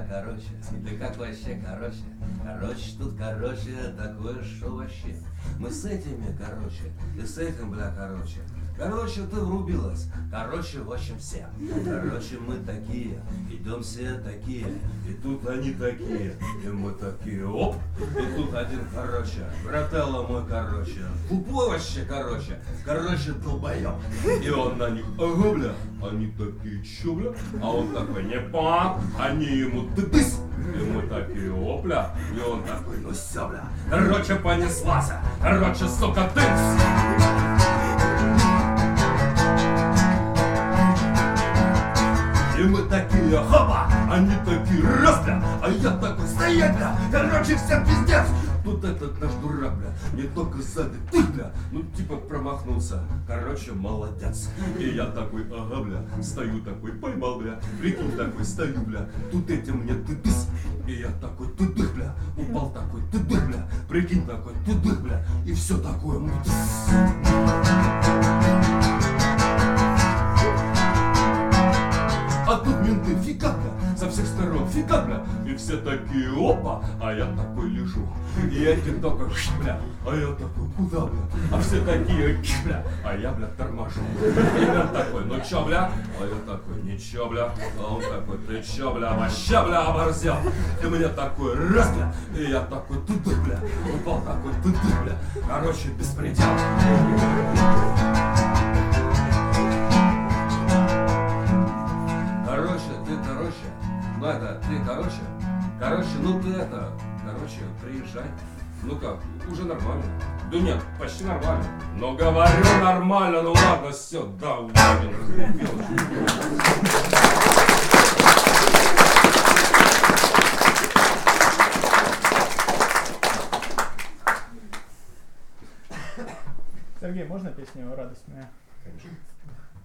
короче, да как вообще, короче. Короче, тут, короче, такое, что вообще. Мы с этими, короче, и с этим, бля, короче. Короче, ты врубилась. Короче, в общем, все. Короче, мы такие, идем все такие. И тут они такие, и мы такие, оп. И тут один, короче, брателло мой, короче, тупой вообще, короче. Короче, долбоёб. И он на них, ага, бля. Они такие, чё, бля? А он такой, не пам. Они ему, тыдысь. И мы такие, опля. И он такой, ну всё, бля. Короче, понеслась. Короче, сука, тыц. И мы такие, хопа, они такие, раз, бля, а я такой, стоять, бля, короче, всем пиздец. Тут этот наш дурак, бля, не только сзади, ты, бля, ну типа промахнулся, короче, молодец. И я такой, ага, бля, стою такой, поймал, бля, прикинь, такой, стою, бля, тут эти мне тыдыс. И я такой, тыдых, бля, упал такой, тыдых, бля, прикинь, такой, тыдых, бля, и все такое, мутыс. А тут менты, фига, бля, со всех сторон, фига, бля, и все такие, опа, а я такой лежу. И эти такой, бля, а я такой, куда, бля, а все такие, бля, а я, бля, торможу. И я такой, ну чё, бля, а я такой, ничего, бля, а он такой, ты чё, бля, вообще, бля, оборзел. И мне такой, раз, бля, и я такой, тыдых, бля, упал такой, тыдых, бля, короче, беспредел. Ну это, ты, короче, ну ты это, короче, приезжай. Ну как, уже нормально. Да нет, почти нормально. Но говорю нормально, ну ладно, все, да, блин, разлюбил. Сергей, можно песню «Радость моя»? Конечно.